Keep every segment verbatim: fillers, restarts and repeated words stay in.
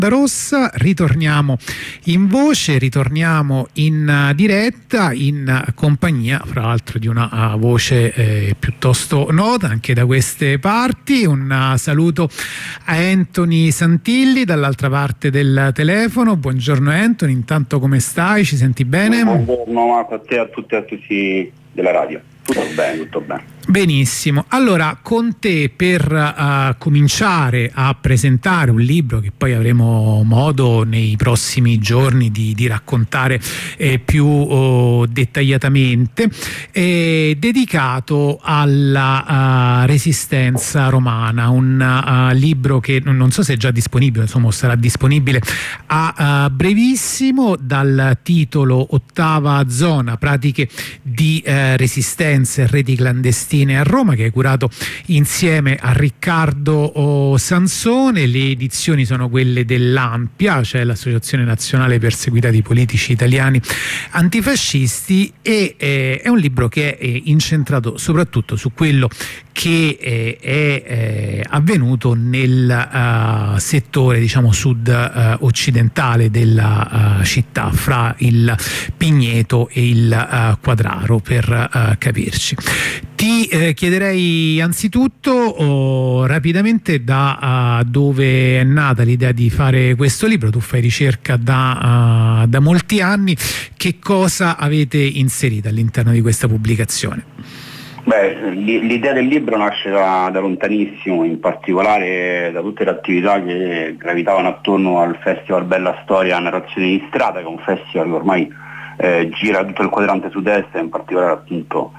Rossa, ritorniamo in voce, ritorniamo in uh, diretta in uh, compagnia fra l'altro di una uh, voce eh, piuttosto nota anche da queste parti. Un uh, saluto a Anthony Santilli dall'altra parte del telefono. Buongiorno Anthony, intanto come stai? Ci senti bene? Buongiorno Marco, a te, a tutti e a tutti della radio. Tutto bene, tutto bene. Benissimo, allora con te per uh, cominciare a presentare un libro che poi avremo modo nei prossimi giorni di, di raccontare eh, più oh, dettagliatamente, è dedicato alla uh, resistenza romana, un uh, libro che non so se è già disponibile, insomma sarà disponibile a uh, brevissimo, dal titolo Ottava Zona, pratiche di uh, resistenza e reti clandestine a Roma, che è curato insieme a Riccardo Sansone. Le edizioni sono quelle dell'Ampia, cioè l'Associazione Nazionale Perseguitati Politici Italiani Antifascisti, e eh, è un libro che è incentrato soprattutto su quello che eh, è eh, avvenuto nel uh, settore, diciamo, sud uh, occidentale della uh, città, fra il Pigneto e il uh, Quadraro, per uh, capirci. Ti eh, chiederei anzitutto oh, rapidamente da uh, dove è nata l'idea di fare questo libro. Tu fai ricerca da, uh, da molti anni, che cosa avete inserito all'interno di questa pubblicazione? Beh, l'idea del libro nasce da, da lontanissimo, in particolare da tutte le attività che gravitavano attorno al Festival Bella Storia Narrazione di Strada, che è un festival che ormai eh, gira tutto il quadrante sud-est, in particolare appunto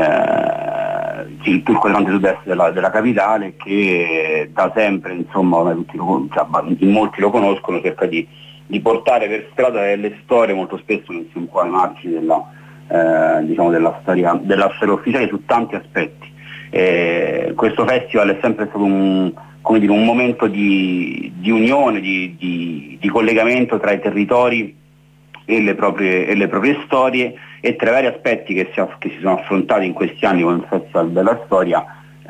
eh, tutto il quadrante sud-est della, della capitale, che da sempre, insomma, ormai tutti lo, cioè, in molti lo conoscono, cerca di, di portare per strada delle storie molto spesso messe un po' ai margini della Eh, diciamo della storia, della storia ufficiale su tanti aspetti. Eh, questo festival è sempre stato un, come dire, un momento di, di unione, di, di, di collegamento tra i territori e le proprie, e le proprie storie, e tra i vari aspetti che si, che si sono affrontati in questi anni con il Festival della Storia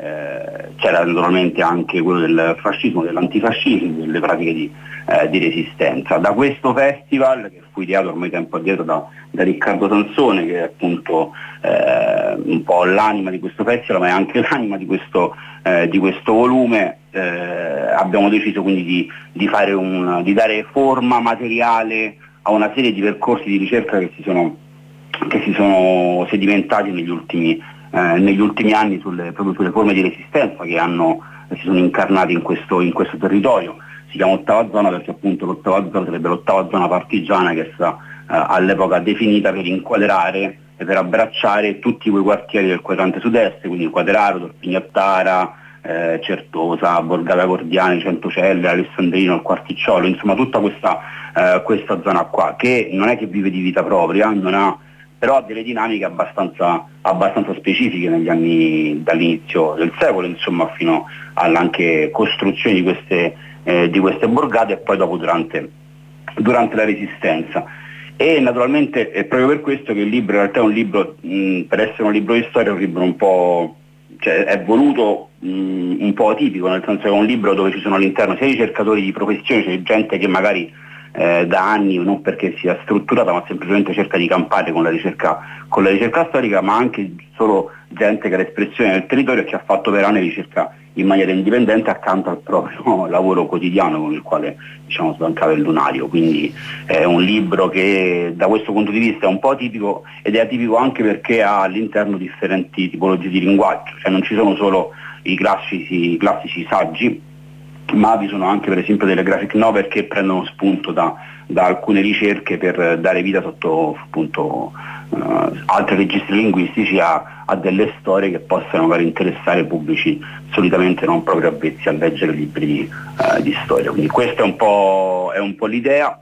eh, c'era naturalmente anche quello del fascismo, dell'antifascismo, delle pratiche di, eh, di resistenza. Da questo festival, che fu ideato ormai tempo addietro da, da Riccardo Sansone, che è appunto eh, un po' l'anima di questo festival, ma è anche l'anima di questo, eh, di questo volume, eh, abbiamo deciso quindi di, di, fare un, di dare forma materiale a una serie di percorsi di ricerca che si sono, che si sono sedimentati negli ultimi, eh, negli ultimi anni sulle, proprio sulle forme di resistenza che hanno, si sono incarnati in questo, in questo territorio. Si chiama Ottava Zona perché appunto l'ottava zona sarebbe l'ottava zona partigiana, che è stata eh, all'epoca definita per inquadrare e per abbracciare tutti quei quartieri del quadrante sud-est, quindi Quadraro, Torpignattara, eh, Certosa, Borgata Cordiani, Centocelle, Alessandrino, il Quarticciolo, insomma tutta questa, eh, questa zona qua, che non è che vive di vita propria, non ha, però ha delle dinamiche abbastanza, abbastanza specifiche negli anni, dall'inizio del secolo, insomma, fino alla anche costruzione di queste, eh, di queste borgate, e poi dopo durante, durante la Resistenza. E naturalmente è proprio per questo che il libro in realtà è un libro, mh, per essere un libro di storia, è un libro un po', cioè è voluto mh, un po' atipico, nel senso che è un libro dove ci sono all'interno sia ricercatori di professione, cioè gente che magari Eh, da anni, non perché sia strutturata, ma semplicemente cerca di campare con la ricerca, con la ricerca storica, ma anche solo gente che è l'espressione del territorio e che ha fatto per anni ricerca in maniera indipendente accanto al proprio lavoro quotidiano con il quale, diciamo, sbancava il lunario. Quindi è un libro che da questo punto di vista è un po' atipico, ed è atipico anche perché ha all'interno differenti tipologie di linguaggio, cioè non ci sono solo i classici, i classici saggi, ma vi sono anche per esempio delle graphic novel che prendono spunto da, da alcune ricerche per dare vita sotto appunto uh, altri registri linguistici a, a delle storie che possano magari interessare pubblici solitamente non proprio avvezzi a leggere libri di, uh, di storia. Quindi questa è un po', è un po' l'idea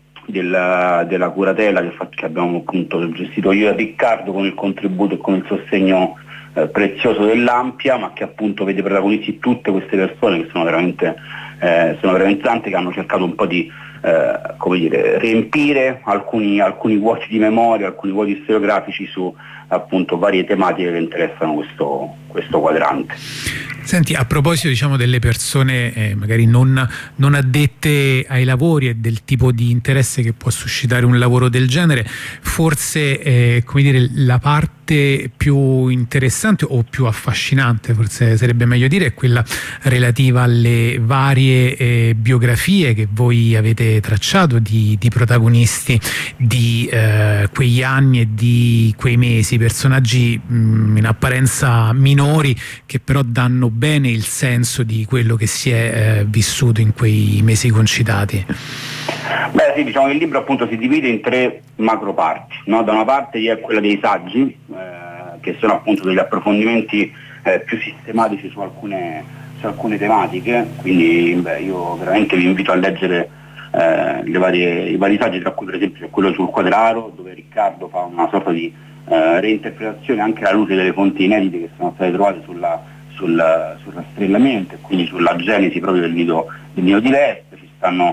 del, della curatela che, che abbiamo appunto gestito io e Riccardo, con il contributo e con il sostegno Eh, prezioso dell'Ampia, ma che appunto vede protagonisti tutte queste persone che sono veramente, eh, sono veramente tante, che hanno cercato un po' di eh, come dire, riempire alcuni, alcuni vuoti di memoria, alcuni vuoti storiografici su appunto varie tematiche che interessano questo, questo quadrante. Senti, a proposito diciamo delle persone eh, magari non, non addette ai lavori e del tipo di interesse che può suscitare un lavoro del genere, forse eh, come dire, la parte più interessante o più affascinante, forse sarebbe meglio dire, è quella relativa alle varie eh, biografie che voi avete tracciato di, di protagonisti di eh, quegli anni e di quei mesi, personaggi mh, in apparenza minori che però danno bene il senso di quello che si è eh, vissuto in quei mesi concitati. Beh sì, diciamo che il libro appunto si divide in tre macro parti, no? Da una parte è quella dei saggi, eh, che sono appunto degli approfondimenti eh, più sistematici su alcune, su alcune tematiche, quindi beh, io veramente vi invito a leggere eh, le varie, i vari saggi, tra cui per esempio c'è quello sul Quadraro, dove Riccardo fa una sorta di eh, reinterpretazione anche alla luce delle fonti inedite che sono state trovate sulla Sul, sul rastrellamento e quindi sulla genesi proprio del nido, del nido di Lesbia. Ci stanno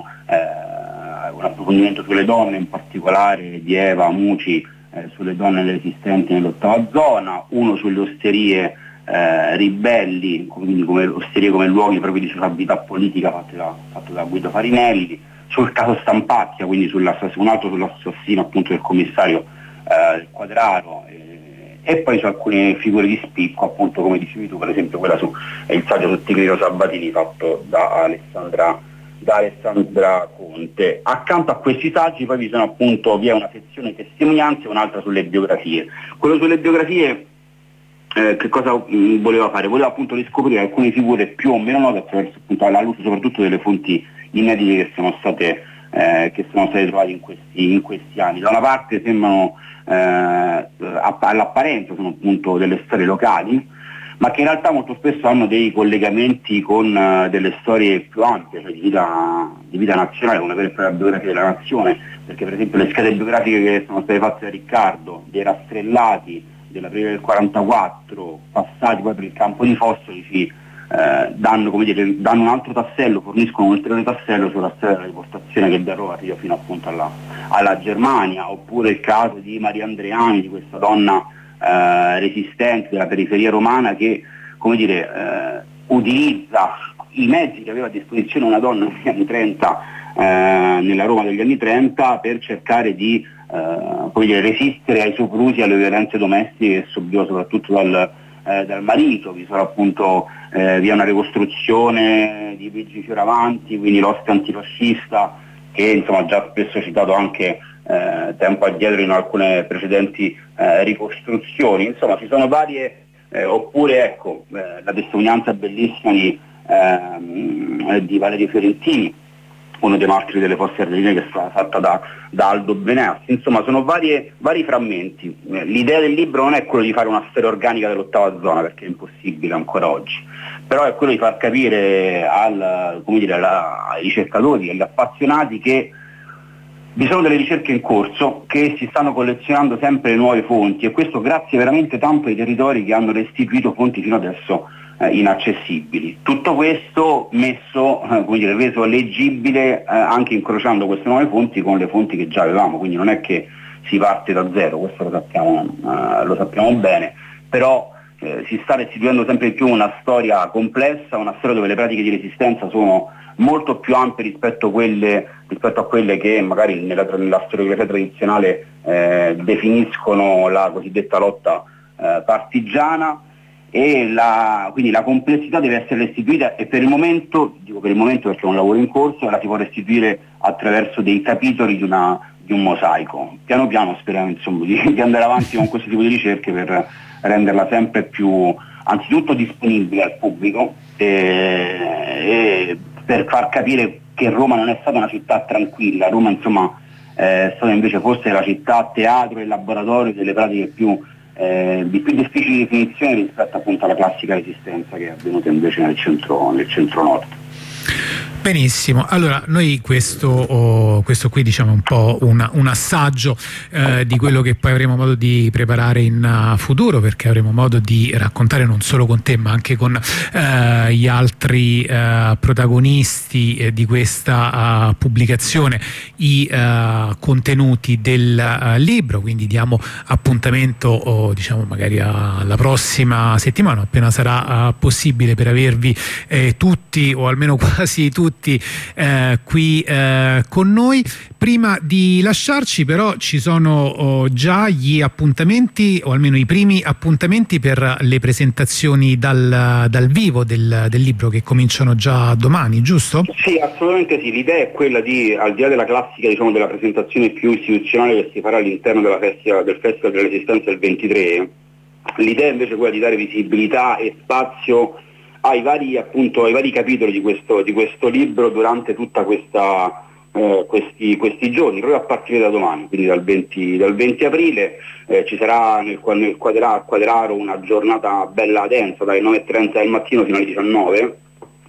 eh, un approfondimento sulle donne, in particolare di Eva Muci, eh, sulle donne resistenti nell'ottava zona, uno sulle osterie eh, ribelli, quindi come osterie come luoghi proprio di sociabilità politica fatto da, fatto da Guido Farinelli, sul caso Stampacchia, quindi un altro sull'assassino appunto del commissario eh, Quadraro, eh, e poi su alcune figure di spicco, appunto come dicevi tu, per esempio quella su eh, il saggio su Tigrino Sabatini fatto da Alessandra, da Alessandra Conte. Accanto a questi saggi poi vi sono appunto, vi è una sezione testimonianze e un'altra sulle biografie. Quello sulle biografie eh, che cosa mh, voleva fare? Voleva appunto riscoprire alcune figure più o meno note attraverso appunto alla luce soprattutto delle fonti inedite che sono state eh, che sono state trovate in questi, in questi anni. Da una parte sembrano Eh, all'apparenza sono appunto delle storie locali, ma che in realtà molto spesso hanno dei collegamenti con uh, delle storie più ampie, cioè di vita, di vita nazionale, come per la biografia della nazione, perché per esempio le schede biografiche che sono state fatte da Riccardo, dei rastrellati dell'aprile del quarantaquattro, passati poi per il campo di Fossoli, ci eh, danno, come dire, danno un altro tassello, forniscono un ulteriore tassello sulla storia della riportazione che da Roma arriva fino appunto alla, alla Germania, oppure il caso di Maria Andreani, di questa donna eh, resistente della periferia romana che, come dire, eh, utilizza i mezzi che aveva a disposizione una donna negli anni trenta, eh, nella Roma degli anni trenta, per cercare di eh, come dire, resistere ai soprusi e alle violenze domestiche che subiva soprattutto dal, eh, dal marito. Vi sono appunto eh, vi è una ricostruzione di Luigi Fioravanti, quindi l'oste antifascista, che insomma già spesso citato anche eh, tempo addietro in alcune precedenti eh, ricostruzioni. Insomma ci sono varie, eh, oppure ecco eh, la testimonianza bellissima di, eh, di Valerio Fiorentini, uno dei martiri delle Fosse Ardeatine, che è stata fatta da, da Aldo Benassi. Insomma sono varie, vari frammenti. L'idea del libro non è quello di fare una storia organica dell'ottava zona, perché è impossibile ancora oggi, però è quello di far capire al, come dire, alla, ai ricercatori, agli appassionati, che vi sono delle ricerche in corso, che si stanno collezionando sempre nuove fonti, e questo grazie veramente tanto ai territori che hanno restituito fonti fino adesso eh, inaccessibili. Tutto questo messo, eh, come dire, reso leggibile, eh, anche incrociando queste nuove fonti con le fonti che già avevamo, quindi non è che si parte da zero, questo lo sappiamo, eh, lo sappiamo bene, però eh, si sta restituendo sempre di più una storia complessa, una storia dove le pratiche di resistenza sono molto più ampie rispetto a quelle, rispetto a quelle che magari nella, nella storiografia tradizionale eh, definiscono la cosiddetta lotta eh, partigiana, e la, quindi la complessità deve essere restituita, e per il momento, dico per il momento perché è un lavoro in corso, la si può restituire attraverso dei capitoli di, una, di un mosaico. Piano piano speriamo insomma di, di andare avanti con questo tipo di ricerche per renderla sempre più, anzitutto disponibile al pubblico, e, e per far capire che Roma non è stata una città tranquilla. Roma insomma è stata invece forse la città teatro e laboratorio delle pratiche più, eh, di più difficili definizione rispetto appunto alla classica resistenza che è avvenuta invece nel centro, nel centro nord. Benissimo, allora noi questo, oh, questo qui diciamo un po' una, un assaggio eh, di quello che poi avremo modo di preparare in uh, futuro, perché avremo modo di raccontare non solo con te ma anche con uh, gli altri uh, protagonisti eh, di questa uh, pubblicazione i uh, contenuti del uh, libro, quindi diamo appuntamento oh, diciamo magari alla prossima settimana appena sarà uh, possibile, per avervi eh, tutti o almeno quasi tutti Eh, qui eh, con noi. Prima di lasciarci però ci sono oh, già gli appuntamenti, o almeno i primi appuntamenti per le presentazioni dal, dal vivo del, del libro, che cominciano già domani, giusto? Sì, assolutamente sì. L'idea è quella di, al di là della classica, diciamo, della presentazione più istituzionale che si farà all'interno della festival, del Festival della Resistenza il ventitré, l'idea invece è quella di dare visibilità e spazio ai vari, appunto, ai vari capitoli di questo, di questo libro durante tutta questa, eh, questi, questi giorni, proprio a partire da domani, quindi dal venti, dal venti aprile eh, ci sarà nel, nel quadra, Quadraro una giornata bella densa dalle nove e trenta del mattino fino alle diciannove,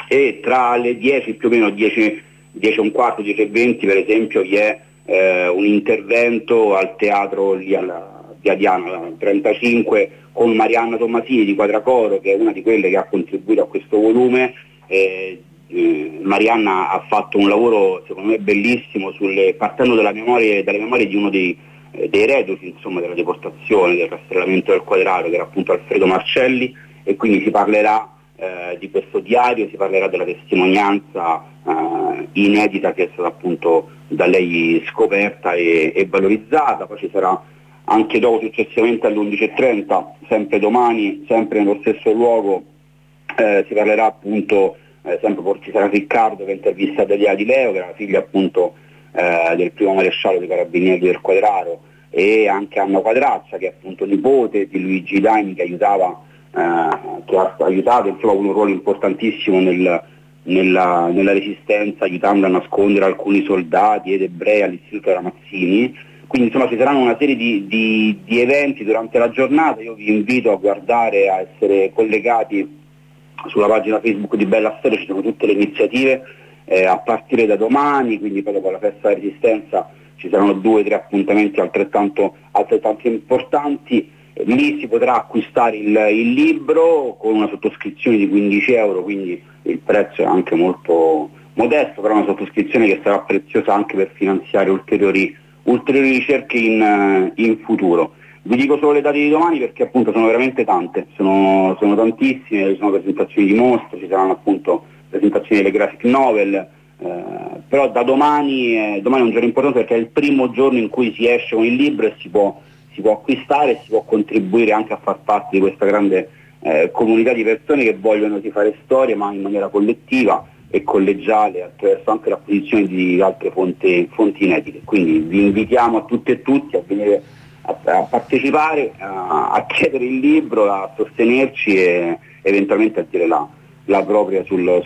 e tra le dieci più o meno dieci, dieci e un quarto, dieci e venti per esempio vi è eh, un intervento al teatro lì alla Via Diana trentacinque con Marianna Tommasini di Quadracoro, che è una di quelle che ha contribuito a questo volume. Eh, eh, Marianna ha fatto un lavoro secondo me bellissimo sulle, partendo dalla memoria, dalle memorie di uno dei, eh, dei reduci, insomma, della deportazione, del rastrellamento del Quadraro, che era appunto Alfredo Marcelli, e quindi si parlerà eh, di questo diario, si parlerà della testimonianza eh, inedita che è stata appunto da lei scoperta e, e valorizzata. Poi ci sarà anche dopo, successivamente alle undici e trenta, sempre domani, sempre nello stesso luogo, eh, si parlerà appunto, eh, sempre ci sarà Riccardo che intervista Delia Di Leo, che era la figlia appunto eh, del primo maresciallo dei Carabinieri del Quadraro, e anche Anna Quadraccia, che è appunto nipote di Luigi Daini, che aiutava, eh, che ha aiutato, insomma, un ruolo importantissimo nel, nella, nella resistenza, aiutando a nascondere alcuni soldati ed ebrei all'Istituto Ramazzini. Quindi insomma ci saranno una serie di, di, di eventi durante la giornata. Io vi invito a guardare, a essere collegati sulla pagina Facebook di Bella Storia, ci sono tutte le iniziative eh, a partire da domani, quindi poi dopo la festa della Resistenza ci saranno due o tre appuntamenti altrettanto, altrettanto importanti. Eh, lì si potrà acquistare il, il libro con una sottoscrizione di quindici euro, quindi il prezzo è anche molto modesto, però una sottoscrizione che sarà preziosa anche per finanziare ulteriori ulteriori ricerche in, in futuro. Vi dico solo le date di domani perché appunto sono veramente tante, sono, sono tantissime, ci sono presentazioni di mostre, ci saranno appunto presentazioni delle graphic novel, eh, però da domani, eh, domani è un giorno importante perché è il primo giorno in cui si esce con il libro e si può, si può acquistare e si può contribuire anche a far parte di questa grande eh, comunità di persone che vogliono di fare storia ma in maniera collettiva e collegiale, attraverso anche l'acquisizione di altre fonti, fonti inedite. Quindi vi invitiamo a tutte e tutti a venire a, a partecipare, a, a chiedere il libro, a sostenerci e eventualmente a dire la, la propria sul,